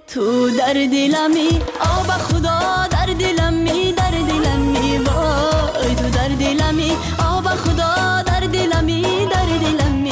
تو در دلمی آب خدا در دلمی در دلمی وای تو در دلمی آب خدا در دلمی در دلمی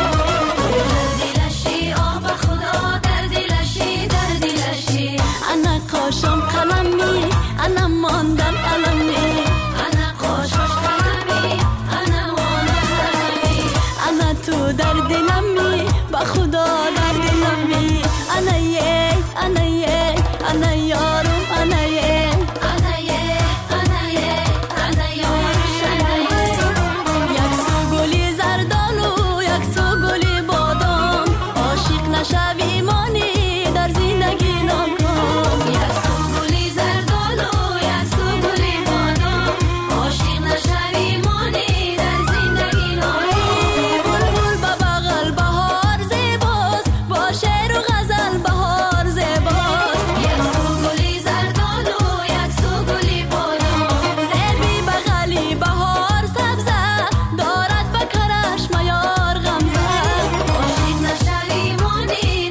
دلشی آب خدا در دلشی در دلشی انا قاشم قلمی انا ماندم قلمی انا قاشش قلمی انا ماندم قلمی انا تو در دلمی با خدا در دلمی انا یه انا یه انا یارم انا یه انا یه انا یه انا یارش انا یه یک سو گلی زردالو یک سو گلی بادام عاشق نشوی مانی در زندگی ناکام یک سو گلی زردالو یک سو گلی بادام عاشق نشوی مانی در زندگی ناکام بلبل با بغل بهار زیباست با شعر و غزل بهار زیباست یک سو گلی زردالو یک سو گلی بادام زیبی بغلی بهار سبزه دارد به کرش میار غمزه عاشق نشوی مانی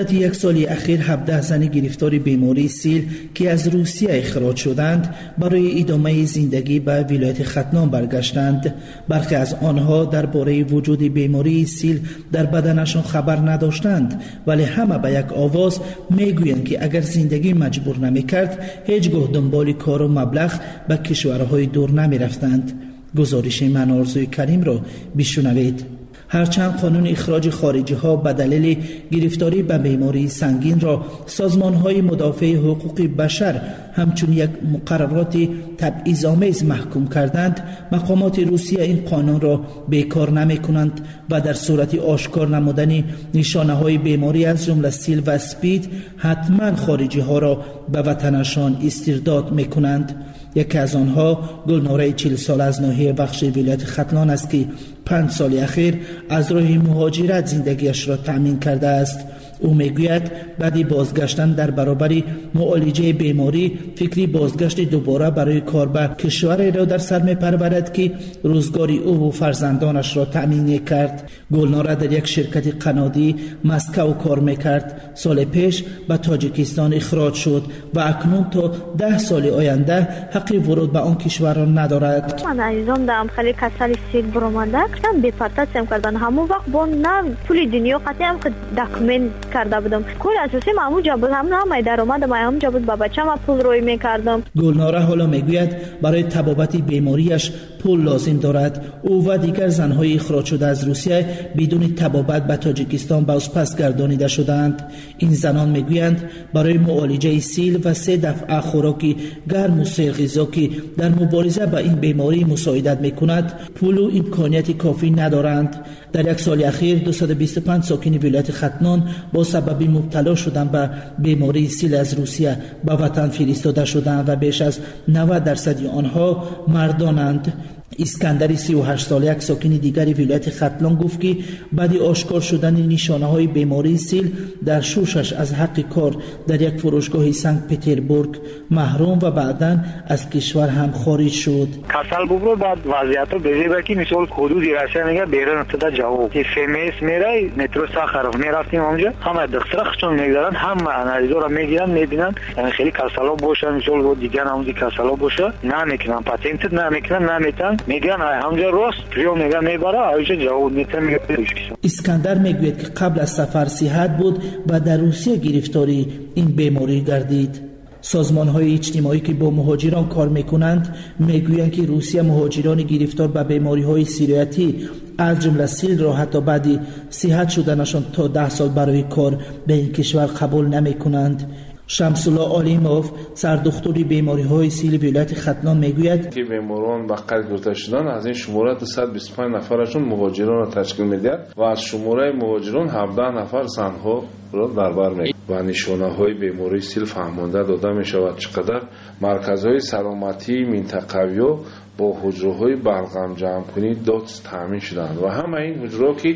مدت یک سال اخیر 17 زن گرفتار بیماری سیل که از روسیه اخراج شدند برای ادامه زندگی به ولایت ختلان برگشتند. برخی از آنها درباره وجود بیماری سیل در بدنشان خبر نداشتند، ولی همه به یک آواز میگویند که اگر زندگی مجبور نمیکرد هیچگاه دنبال کار و مبلغ به کشورهای دور نمیرفتند. گزارش من آرزوی کریم را بشنوید. هرچند قانون اخراج خارجی ها به دلیل گرفتاری به بیماری سنگین را سازمان های مدافع حقوق بشر همچون یک مقررات تبعیض‌آمیز محکوم کردند، مقامات روسیه این قانون را بیکار نمی کنند و در صورت آشکار نمودن نشانه های بیماری از جمله سیل و اسپید حتما خارجی ها را به وطنشان استرداد می کنند. یکی از آنها گلناره 40 سال از ناحیه بخش ولایت ختلان است که 5 سال اخیر از راه مهاجرت زندگیش را تأمین کرده است. او میگوید بعد بازگشتن در برابر معالجه بیماری فکری بازگشت دوباره برای کار به کشوری را در سر می‌پرورد که روزگاری او و فرزندانش را تأمین کرد. گلناره در یک شرکت قنادی مسکو کار میکرد. سال پیش به تاجیکستان اخراج شد و اکنون تا 10 سال آینده حق ورود به آن کشور را ندارد. من عزیزم دارم خیلی کسل سیل برآمده کردن بپرتاسم کردن همون وقت با نه پول دنیا قطعی هم داکومنت کرده بودم. کل اساسی همونجا بود، همه درآمد ما همونجا بود، با بچه‌م پول روی میکردم. گلناره حالا میگوید برای تبابت بیماریش پول لازم دارد. او و دیگر زنهای اخراج شده از روسیه بدون تبابت به تاجیکستان بازپس گردانیده شدند. این زنان میگویند برای معالجه سیل و 3 دفعه خوراک گرم و سرغذا که در مبارزه با این بیماری مساعدت میکند پول و امکانیت کافی ندارند. در یک سال اخیر 225 ساکن ولایت ختلان با سبب مبتلا شدن به بیماری سیل از روسیه به وطن فرستاده شدند و بیش از 90% آنها مردانند. اسکندر 38 ساله یک ساکن دیگری ولایت ختلان گفت که بعد آشکار شدن نشانه های بیماری سیل در شوشش از حق کار در یک فروشگاه سنت پترزبورگ محروم و بعداً از کشور هم خارج شد. کسل ببرو بعد وضعیت رو بذیبه که مثال حدود رسیه میگه بیرون افتاده جواب که فیمیس میره مترو ساخرف میرفتیم اونجا همه دخترخشون میگذارن همه انالیزا رو میگیرن میبینن یعنی خیلی کسلا باشه مثال دیگه همون کسلا باشه نمیکنن پاتنت نمیکنن نمیتن میگن همونجا راست پریو میگه میبره آیجا جواب میتن میگه اسکندر میگوید که قبل از سفر صحت بود و در روسیه گرفتاری این بیماری گردید. سازمان‌های اجتماعی که با مهاجران کار می‌کنند می‌گویند که روسیه مهاجران گرفتار به بیماری‌های سیریاتی از جمله سیل را حتی بعد صحت شدنشان تا 10 سال برای کار به این کشور قبول نمی‌کنند. شمس الله علیموف سردختور بیماری‌های سیل ولایت ختلان میگوید که بیماران به قید گرفته شدن از این شماره 225 نفرشون مهاجران را تشکیل می‌دهد و از شماره مهاجران 17 نفر زنها را در بر می‌گیرد و نشانه‌های بیماری سیل فهمانده داده می‌شود چقدر مرکزهای سلامتی منطقوی با حجره‌های بلغم جمع‌کنی دات تامین شدند و همه این حجره‌ها که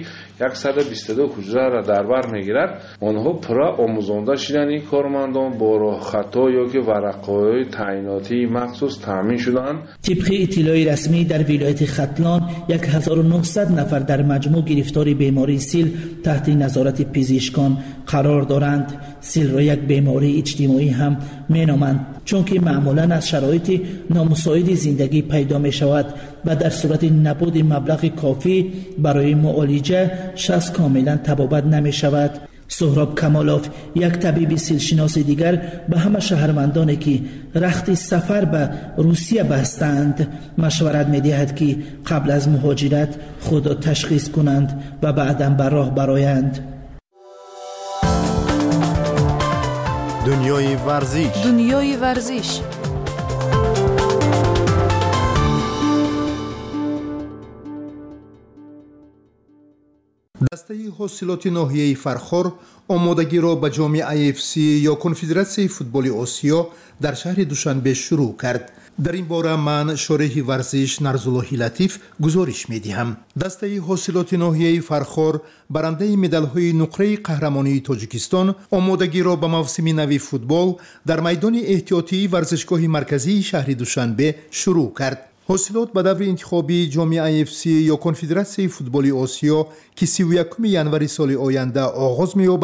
122 حجره را در بر می‌گیرد آنها پرا آموزانده شدن این کارمندان با راه خطا یا که ورقه‌های تعییناتی مخصوص تامین شدند. طبق اطلاع رسمی در ولایت ختلان 1900 نفر در مجموع گرفتار بیماری سیل تحت نظارت پزشکان قرار دارند. سیل را یک بیماری اجتماعی هم مینامند چون که معمولاً از شرایط نامساعد زندگی پیدا می شود و در صورت نبود مبلغ کافی برای معالجه شخص کاملا طبابت نمی شود. سهراب کمالوف یک طبیب سیلشناس دیگر به همه شهروندانی که رخت سفر به روسیه بستند مشورت می دهد که قبل از مهاجرت خود را تشخیص کنند و بعداً به راه برآیند. دنیای ورزش دسته حاصلات ناحیه فرخار آمادگی را به جام AFC یا کنفدراسیون فوتبال آسیا در شهر دوشنبه شروع کرد. در این باره من شارح ورزش نرزالله لطیف گزارش می‌دهم. دسته حاصلات ناحیه فرخار برنده مدال‌های نقره قهرمانی تاجیکستان آمادگی را به موسم نو فوتبال در میدان احتیاطی ورزشگاه مرکزی شهر دوشنبه شروع کرد. حاصلات به دور انتخابی جام AFC یا کنفدراسیون فوتبال آسیا که 31 ژانویه سال آینده آغاز می‌یابد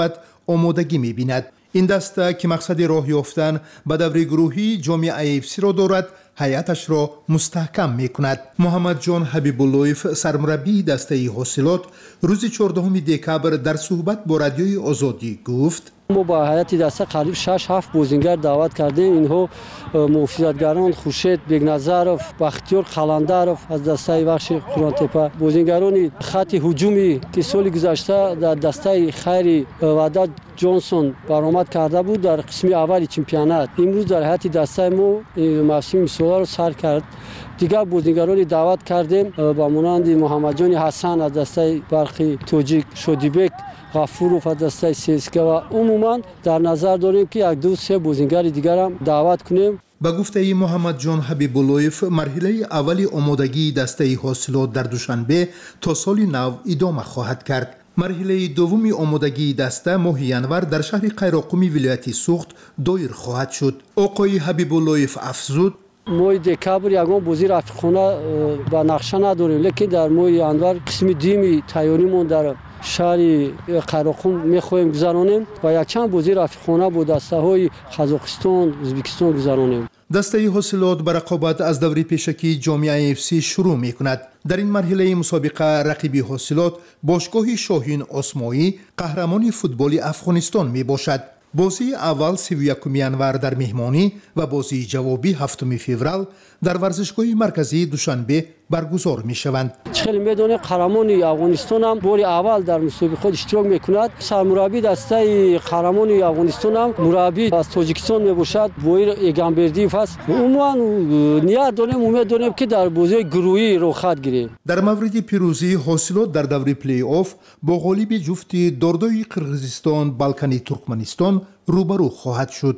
آمادگی می‌بیند. این دسته که مقصد راه یافتن به دور گروهی جام AFC را دارد، هیئتش را مستحکم می‌کند. محمد جان حبیب‌اللهیف سرمربی دسته حاصلات روز 14 دکبر در صحبت با رادیوی آزادی گفت: ما با هیئت دسته قریب 6-7 بازیگر دعوت کردیم. اینها محافظتگران خورشید بیگنظرов، بختیار قلندرов از دسته بخش قران‌تپه، بازیگران خط هجومی که سال گذشته در دسته خیری وعدت جانسون برآمد کرده بود در قسم اول چمپیونات، امروز در هیئت دسته ما موسم امسال را سر کرد. دیگر بازیگران دعوت کردیم با مانند محمد جان حسن از دسته برخی توجیک، شودیبک غفورов از دسته سیسکه و عموما در نظر داریم که یک دو سه بازیگر دیگر هم دعوت کنیم. با گفته محمد جان حبیب‌اللهیف مرحله اولی آمادگی دسته حاصلات در دوشنبه تا سال نو ادامه خواهد کرد. مرحله دومی آمادگی دسته ماه ینور در شهر قیراقمی ولایت سوخت دایر خواهد شد. آقای حبیب‌اللهیف افزود: ماه دکبر یگان بازی رفیقانه با نقشه نداریم، لیکن در ماه ینور قسم دیمی تیاریمون در شهر قیراقم میخواهیم گذرانیم و یک چند بازی رفیقانه با دسته های قزاقستان، ازبکستان گذرانیم. دسته حاصلات به رقابت از دوره پیشکی جام AFC شروع می کند. در این مرحله مسابقه رقیبی حاصلات باشگاه شاهین آسمایی قهرمان فوتبال افغانستان می باشد. بازی اول 31 ینور در مهمانی و بازی جوابی 7 فوریه در ورزشگاه مرکزی دوشنبه برگزار می شوند. خیلی میدونه قهرمان افغانستان هم بار اول در مسابقه اشتراک میکند. سرمربی دسته قهرمان افغانستان هم مربی از تاجیکستان می باشد، بویر ایگانبردیف است. عموما نیت داریم، امید داریم که در بازی گروهی رو خط گیریم. در مورد پیروزی حاصلات در دوره پلی آف با غالب جفت دردوی قرقیزستان بالکانی ترکمنستان روبرو خواهد شد.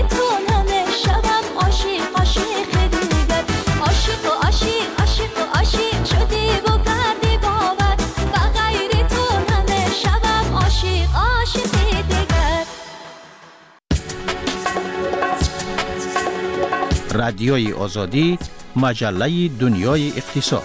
عاشق رادیوی آزادی، مجله دنیای اقتصاد.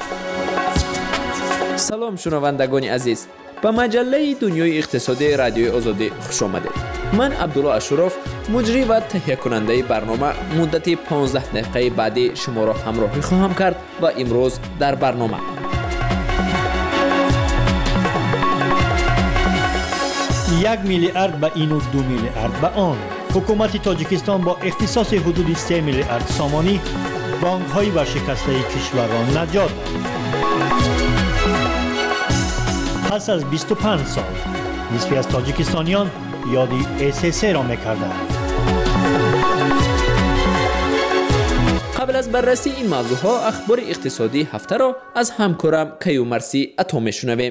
سلام شنوندگان عزیز، به مجله دنیای اقتصادی رادیوی آزادی خوش آمدید. من عبدالله اشرف، مجری و تهیه کننده برنامه، مدت 15 دقیقه بعدی شما را همراهی خواهم کرد و امروز در برنامه 1 میلیارد به این و 2 میلیارد به آن. حکومت تاجیکستان با اختصاص حدود 3 میلیارد سامانی بانک های ورشکسته کشور را نجات داد. پس از 25 سال نصفی از تاجیکستانیان یادی SSA را می‌کردند. قبل از بررسی این موضوع ها اخبار اقتصادی هفته را از همکارم کیومرثی عطا میشنویم.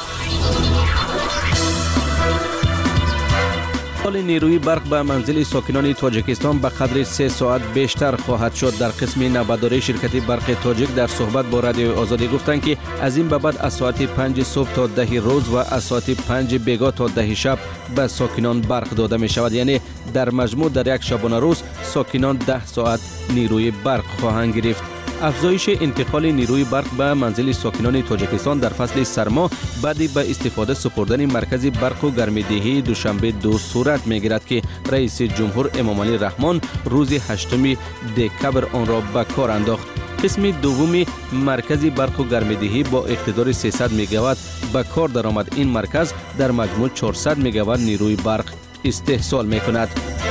نیروی برق به منزل ساکنان تاجیکستان به قدر 3 ساعت بیشتر خواهد شد. در قسم نوبتداری شرکت برق تاجیک در صحبت با رادیوی آزادی گفتند که از این به بعد از ساعت 5 صبح تا 10 روز و از ساعت 5 بیگاه تا 10 شب به ساکنان برق داده می شود. یعنی در مجموع در یک شبانه روز ساکنان 10 ساعت نیروی برق خواهند گرفت. افزایش انتقال نیروی برق به منزل ساکنان تاجیکستان در فصل سرما بعد به استفاده سپردن مرکز برق و گرمایدهی دوشنبه 2 صورت می‌گیرد که رئیس جمهور امامعلی رحمان روز 8 دکبر آن را به کار انداخت. قسم دوم مرکز برق و گرمایدهی با اقتدار 300 مگاوات به کار درآمد. این مرکز در مجموع 400 مگاوات نیروی برق استحصال می‌کند.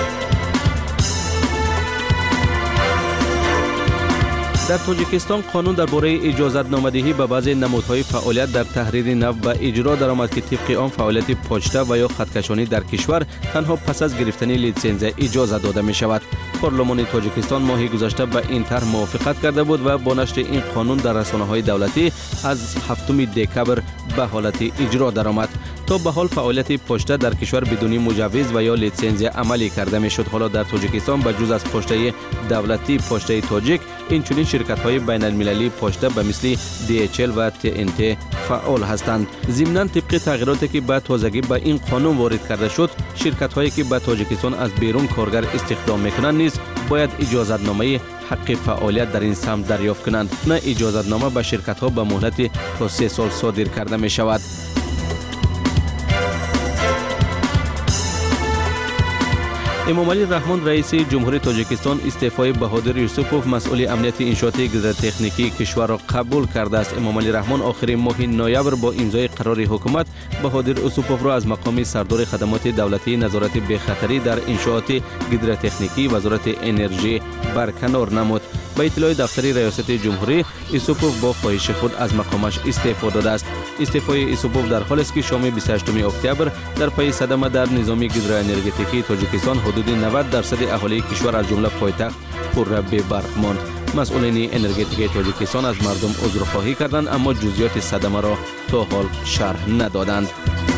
در تاجیکستان قانون درباره اجازت نامدهی به بعضی نمودهای فعالیت در تحریر نفت به اجرا درآمد که طبق آن فعالیت پوچته و یا خطکشانی در کشور تنها پس از گرفتن لیسانس اجازه داده می شود. پارلمان تاجیکستان ماه گذشته به این طرح موافقت کرده بود و با نشر این قانون در رسانه‌های دولتی از 7 دکبر به حالت اجرا درآمد. تا به حال فعالیت پوچته در کشور بدون مجوز و یا لیسانس عملی کرده می شد. حالا در تاجیکستان به جز از پوچته دولتی پوچته تاجیک، اینچنین شرکت‌های بین‌المللی پوچته به مثل DHL و TNT فعال هستند. ضمناً طبق تغییراتی که به تازگی به این قانون وارد کرده شد، شرکت‌هایی که به تاجیکستان از بیرون کارگر استخدام می‌کنند نیز باید اجازتنامه حق فعالیت در این سمت دریافت کنند. نه اجازتنامه به شرکت‌ها به مهلت تا 3 سال صادر کرده می‌شود. امامعلی رحمان رئیس جمهور تاجیکستان استعفای بهادر یوسفوف مسئول امنیت انشاءات گیدراتکنیکی کشور را قبول کرده است. امامعلی رحمان آخر ماه نوامبر با امضای قرار حکومت بهادر یوسفوف را از مقام سردار خدمات دولتی نظارت بی‌خطری در انشاءات گیدراتکنیکی وزارت انرژی برکنار نمود. به اطلاع دفتر ریاست جمهوری، یوسفوف با خواهش خود از مقامش استعفا داده است. استعفای یوسفوف در حالی است که شام 28 اکتبر در پی صدمه در نظام گیدرانرژتیکی تاجیکستان حدود 90% اهالی کشور از جمله پایتخت پر به برق ماند. مسئولین انرژتیک تاجیکستان از مردم عذرخواهی کردند اما جزئیات صدمه را تا حال شرح ندادند.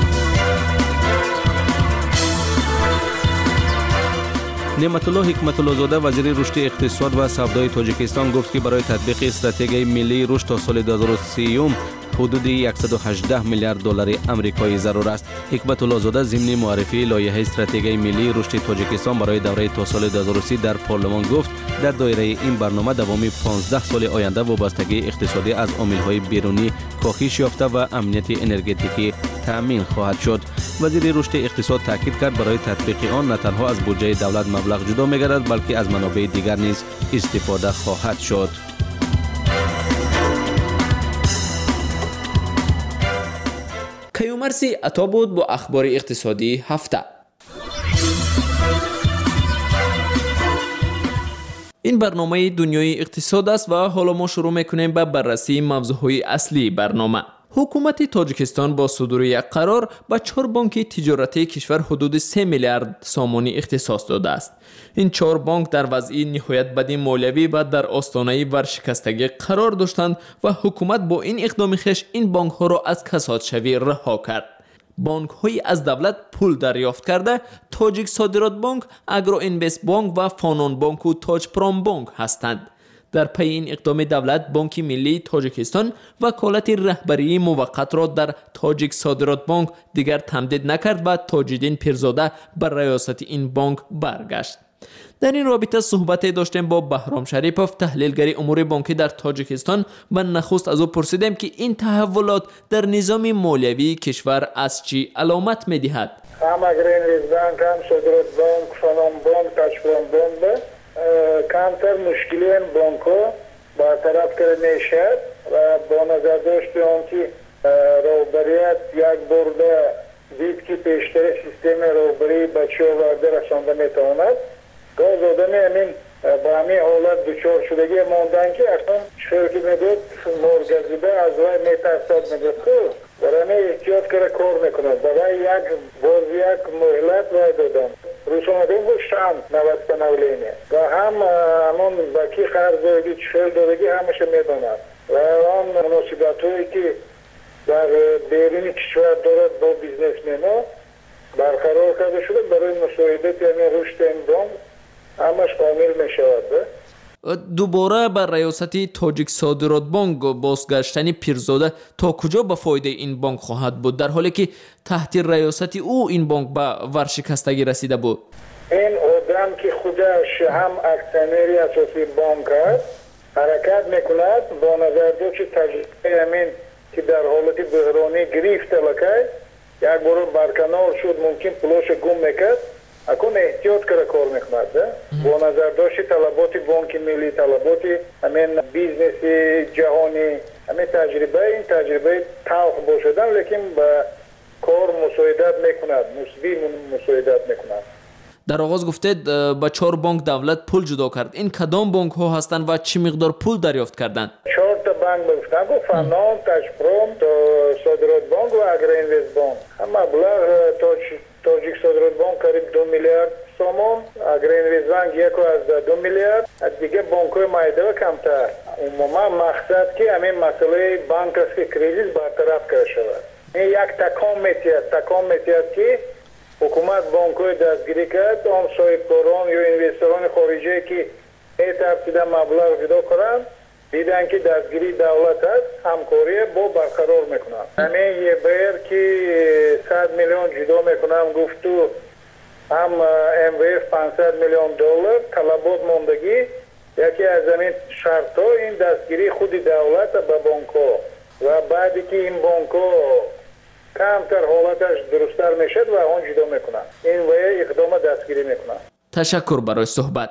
نعمت الله حکمت الله زاده وزیر رشد اقتصاد و سودای تاجیکستان گفت که برای تطبیق استراتژی ملی رشد تا سال 2030 حدود 118 میلیارد دلار آمریکایی ضرور است. حکمت الله زاده ضمن معرفی لایحه استراتژی ملی رشد تاجیکستان برای دوره تا سال 2030 در پارلمان گفت در دایره این برنامه دوامی 15 سال آینده وابستگی اقتصادی از عامل‌های بیرونی کاهش یافته و امنیت انرژتیکی تامین خواهد شد. وزیر رشد اقتصاد تاکید کرد برای تطبیق آن نه تنها از بودجه دولت مبلغ جدا می‌گردد بلکه از منابع دیگر نیز استفاده خواهد شد. کیومرثی عطا بود با اخبار اقتصادی هفته. این برنامه دنیای اقتصاد است و حالا ما شروع میکنیم به بررسی موضوعهای اصلی برنامه. حکومت تاجیکستان با صدور یک قرار به 4 بانک تجارتی کشور حدود 3 میلیارد سامانی اختصاص داده است. این 4 بانک در وضعی نهایت بدی مالیوی و در آستانه ورشکستگی قرار داشتند و حکومت با این اقدام خویش این بانک ها را از کساد شوی رها کرد. بانک های از دولت پول دریافت کرده تاجیک صادرات بانک، اگرو اینوست بانک و فانون بانک و تاج پرام بانک هستند. در پی این اقدام دولت بانک ملی تاجیکستان وکالت رهبری موقت را در تاجیک صادرات بانک دیگر تمدید نکرد و تاج‌الدین پیرزاده بر ریاست این بانک برگشت. در این رابطه صحبتی داشتیم با بهرام شریپوف، تحلیلگر امور بانکی در تاجیکستان، و نخست از او پرسیدیم که این تحولات در نظام مالیوی کشور از چی علامت می‌دهد. هم اگرین بانک، هم صدرات بانک، فنون بانک، تاجفران بانک کمتر مشکلی این بانک ها برطرف کرده میشد و با نظر داشت آن که روبریت یک برده دید که پیشتر سیستم روبری بچه ها ورده رسانده میتواند گاز آدمی همین با همین حالت دچار شدگی ماندن که اصلا چطور که میدود مرگزیبه از وای میترسد میدود خوب برای احتیاط کرده کار میکند برای یک مهلت وای دادم روسانده بود شام نوسته نولینه و هم همون بکی خرزوگی چطور دادگی همشه میداند و آن مناسبت هایی که در بیرون کشور دارد با بیزنسمن ها برقرار کرده شده برای مساعدت یعنی رشد این بانک همش کامل می شود. دوباره بر ریاست تاجیک صادرات بانک بازگشتن پیرزاده تا کجا به فایده این بانک خواهد بود در حالی که تحت ریاست او این بانک به ورشکستگی رسیده بود؟ این آدم که خودش هم اکسیونری اساسی بانک است حرکت میکند با نظر داشت تجربه همین که در حالت بحرانی گرفت لکه یک بار برکنار شد ممکن پولش گم میکرد اکن احتیاط کرده کار میکند با نظر داشت طلبات بانک ملی طلبات همین بیزنس جهانی همین تجربه توخ باشدن لیکن به کار مساعدت میکند مثبی مساعدت میکند. در آغاز گفتید با 4 بانک دولت پول جدا کرد. این کدام بانک ها هستند و چه مقدار پول دریافت کردند؟ 4 تا بانک گفتن فنان، تاجپروم، صادرات بانک و اگرینویست بانک. هم مبلغ تاجیک صادرات بانک قریب 2 میلیارد سوم، اگرینویست بانک 1.2 میلیارد، دیگه بانک های مایده و کمتر. عموما مقصد که همین مسئله بانک است که کریزیس برطرف کرده شود. این یک تکان میتید که حکومت بانک‌های دستگیری کرد آن صاحبکاران یا اینوستران خارجی که ترسیدن مبلغ جدا کنند دیدن که دستگیری دولت است همکاری با برقرار میکنند همین یه بیر که 100 میلیون جدا میکنم گفتو هم MVF 500 میلیون دلار طلبات ماندگی یکی از همین شرط ها این دستگیری خود دولت به بانک ها و بعدی که این بانک ها کمتر حالتش درستر میشد و آن جدا میکنن این وی اقدام دستگیری میکنن. تشکر برای صحبت.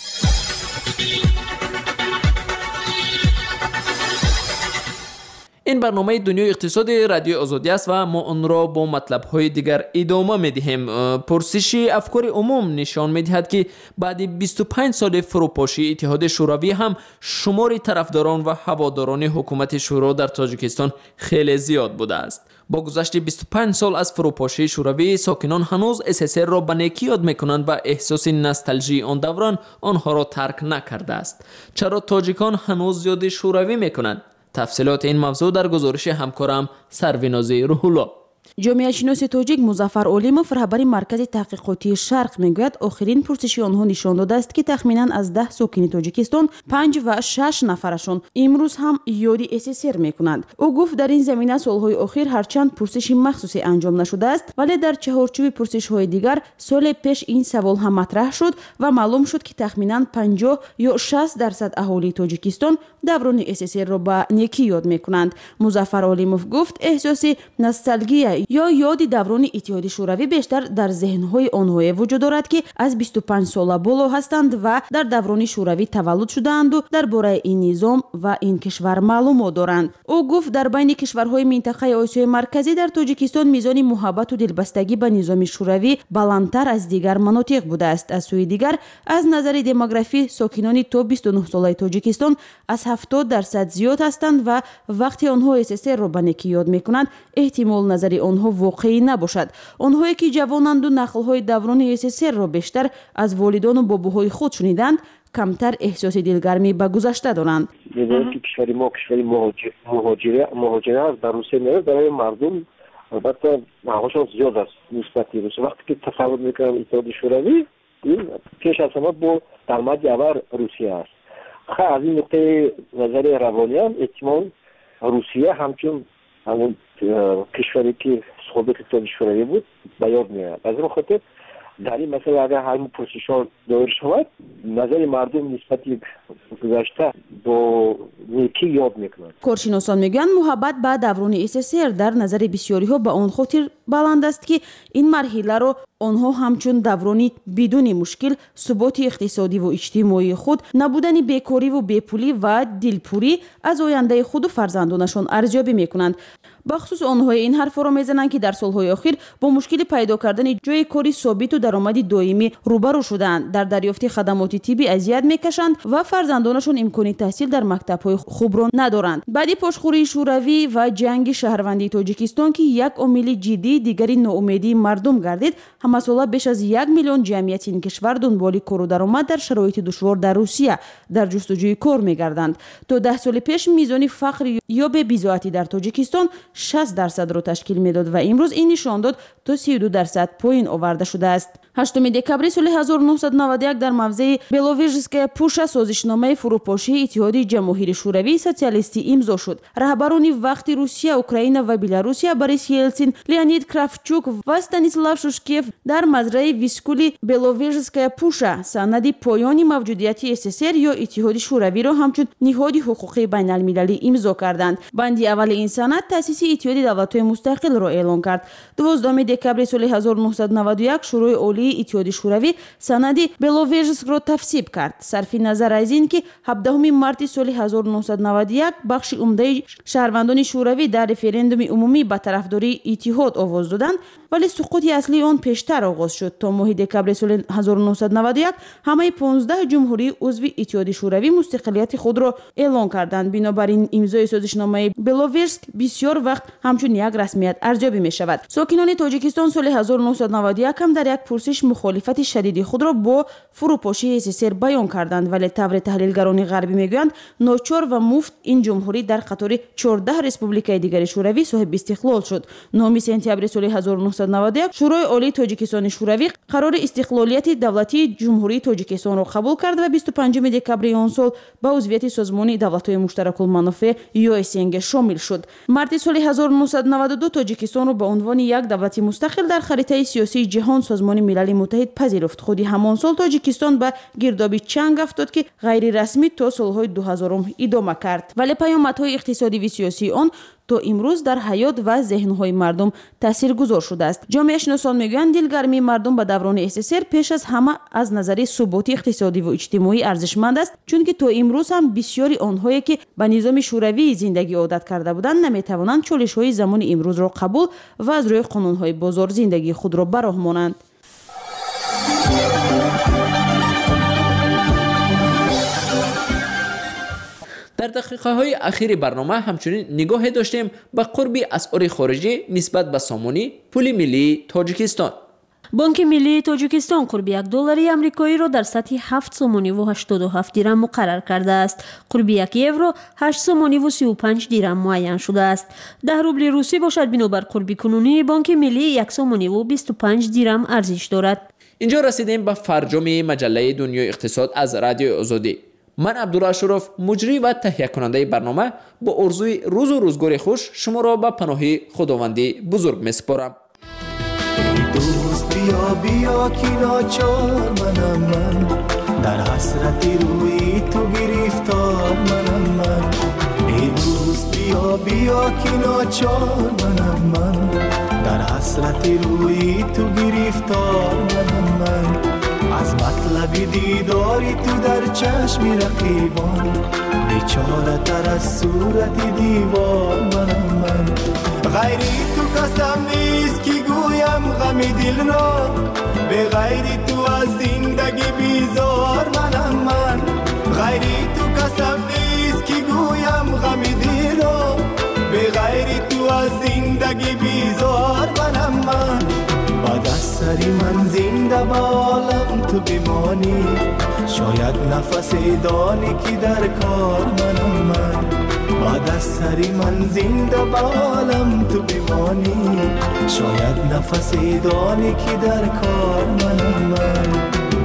این برنامه دنیای اقتصادی رادیو آزادی است و ما آن را با مطلب‌های دیگر ادامه می‌دهیم. پرسش افکار عموم نشان می‌دهد که بعد 25 سال فروپاشی اتحاد شوروی هم شمار طرفداران و هواداران حکومت شورا در تاجیکستان خیلی زیاد بوده است. با گذشت 25 سال از فروپاشی شوروی ساکنان هنوز SSR را به نیکی یاد می‌کنند و احساس نوستالژی آن دوران آنها را ترک نکرده است. چرا تاجیکان هنوز یاد شوروی می‌کنند؟ تفصیلات این موضوع در گزارش همکارم سروینازی روح‌الله. جامعه شناس تاجیک مظفر اولیموف رهبر مرکز تحقیقاتی شرق میگوید آخرین پرسشی آنها نشان داده است که تخمینا از 10 ساکن تاجیکستان 5 و 6 نفرشان امروز هم یاد SSR میکنند. او گفت در این زمینه سالهای اخیر هرچند پرسشی مخصوصی انجام نشده است ولی در چهارچوب پرسش‌های دیگر سال پیش این سوال هم مطرح شد و معلوم شد که تخمینا 50 یا 60% اهالی تاجیکستان دوران SSR را به نیکی یاد میکنند. مظفر اولیموف گفت احساس نوستالژی یا یاد دوران اتحاد شوروی بیشتر در ذهن‌های آنها وجود دارد که از 25 سال بالا هستند و در دوران شوروی تولد شدند و درباره این نظام و این کشور معلومات دارند. او گفت در بین کشورهای منطقه آسیای مرکزی در تاجیکستان میزان محبت و دلبستگی به نظام شوروی بلندتر از دیگر مناطق بوده است. از سوی دیگر از نظر دموگرافی ساکنان تا 29 ساله تاجیکستان از 70% زیاد هستند و وقتی آنها SSR را به نیکی یاد میکنند احتمال نظری آنها واقعی نباشد. آنهایی که جوانند و نسل‌های دوران SSR را بیشتر از والدان و باباهای خود شنیدند کمتر احساس دلگرمی به گذشته دارند. می‌دانید که کشور ما کشوری مهاجره است در روسیه میاد برای مردم البته معاششون زیاد است نسبت به روسیه وقتی که تصور میکنم اتحاد شوروی این پیش از همه با درآمد اول روسیه است. از این نقطه نظر روانیان احتمال روسیه همچون همون کشوری که صحبت اتحاد شوروی بود به یاد میاد. از این خاطر در این مسئله اگر همین پرسش‌ها دایر شود نظر مردم نسبت گذشته با نیکی یاد میکنند. کارشناسان میگویند محبت به دوران SSR در نظر بسیاری ها به آن خاطر بلند است که این مرحله را آنها همچون دورانی بدون مشکل ثبات اقتصادی و اجتماعی خود، نبودن بیکاری و بیپولی و دلپوری از آینده خود و فرزندانشان ارزیابی میکنند. بخصوص آنها این حرف را میزنند که در سالهای اخیر با مشکل پیدا کردن جای کاری ثابت و درآمد دائمی روبرو شدند، در دریافت خدمات طبی اذیت میکشند و فرزندانشان امکان تحصیل در مکتب‌های خوب را ندارند. بعد پاشخوری شوروی و جنگ شهروندی تاجیکستان که یک عامل جدی دیگری ناامیدی مردم گردید، همساله بیش از 1 میلیون جمعیت این کشور دنبال کار و درآمد در شرایط دشوار در روسیه در جستجوی کار میگردند. تا 10 سال پیش میزان فقر یا بی‌بضاعتی در تاجیکستان 60% را تشکیل میداد و امروز این نشان داد تا 32% پایین آورده شده است. 8 دکبر سال 1991 در موضع بلوویژسکایا پوشا سازشنامه فروپاشی اتحاد جماهیر شوروی سوسیالیستی امضا شد. رهبران وقت روسیه، اوکراین و بلاروسیه بوریس یلتسین، لئونید کравчук و استانیسلاو شوشکیف در مزرعه ویسکولی بلوویژسکایا پوشا سند پایان موجودیت SSR یا اتحاد شوروی را همچون نهاد حقوقی بین المللی امضا کردند. بندی اول این سند تأسیس اتحاد دولت‌های مستقل را اعلان کرد. 12 دکبر سال 1991 شورای عالی اتحاد شوروی سند بلوویژسک را تصویب کرد. صرف نظر از این که 17 مارس سال 1991 بخش عمده شهروندان شوروی در رفراندوم عمومی به طرفداری اتحاد آواز دادند، ولی سقوط اصلی آن پیشتر آغاز شد. تا ماه دکبر سال 1991 همه 15 جمهوری عضو اتحاد شوروی مستقلیت خود را اعلان کردند. بنابراین امضای سازشنامه بلوویژسک بسیار وقت همچون یک رسمیت ارزیابی می شود. ساکنان تاجیکستان سال 1991 هم در یک پرسش مخالفت شدید خود را با فروپاشی SSR بیان کردند، ولی طور تحلیلگران غربی میگویند ناچار و مفت این جمهوری در قطار 14 ریسپوبلیکای دیگر شوروی صاحب استقلال شد. 9 سپتامبر سال 1991 شورای عالی تاجیکستان شوروی قرار استقلالیت دولتی جمهوری تاجیکستان را قبول کرد و 25 دکبر آن سال به عضویت سازمان دولت‌های مشترک المنافع USNG شامل شد. مارس سال 1992 تاجیکستان را به عنوان یک دولت مستقل در خریطه سیاسی جهان سازمان ملل متحد پذیرفت. خودی همان سال تاجیکستان به گردابی چنگ افتاد که غیر رسمی تا سالهای 2000 ادامه کرد، ولی پیامدهای اقتصادی و سیاسی آن تا امروز در حیات و ذهنهای مردم تاثیرگذار شده است. جامعه شناسان میگویند دلگرمی مردم به دوران SSR پیش از همه از نظر ثبات اقتصادی و اجتماعی ارزشمند است، چون که تا امروز هم بسیاری آنهایی که به نظام شوروی زندگی عادت کرده بودند نمیتوانند چالش‌های زمان امروز را قبول و از روی قانون‌های بازار زندگی خود را براه مانند. در دقیقه های اخیر برنامه همچنین نگاه داشتیم به قرب اسعار خارجی نسبت به سامانی پول ملی تاجیکستان. بانک ملی تاجیکستان قرب 1 دلار آمریکایی را در سطح 7 سومانی و 87 درم مقرر کرده است. قرب 1 یورو 8 سومانی و 35 درم معین شده است. 10 روبل روسی باشد بنابر قرب کنونی بانک ملی 1 سومانی و 25 درم ارزش دارد. اینجا رسیدیم به فرجام مجله دنیای اقتصاد از رادیو آزادی. من عبدالله اشرف مجری و تهیه کننده برنامه با آرزوی روز و روزگار خوش شما را به پناه خداوندی بزرگ میسپارم. دوست بیا بیا که ناچار منم من، در حسرت روی تو گرفتار منم من. ای دوست بیا بیا که ناچار منم من، در حسرت روی تو گرفتار منم من. از مطلب دیداری تو در چشم رقیبان، بیچاره تر از صورت دیوار منم من. غیری تو قسم نیست که گویم غم دل را، به غیری تو از زندگی بیزار منم من. غیری تو قسم نیست که گویم غم دل را، به غیری تو از زندگی بیزار منم من. بعد از سری من زنده با عالم تو بمانی، شاید نفس دانی که در کار منم من. بعد از سری من زنده با عالم تو بمانی، شاید نفس دانی که در کار منم من.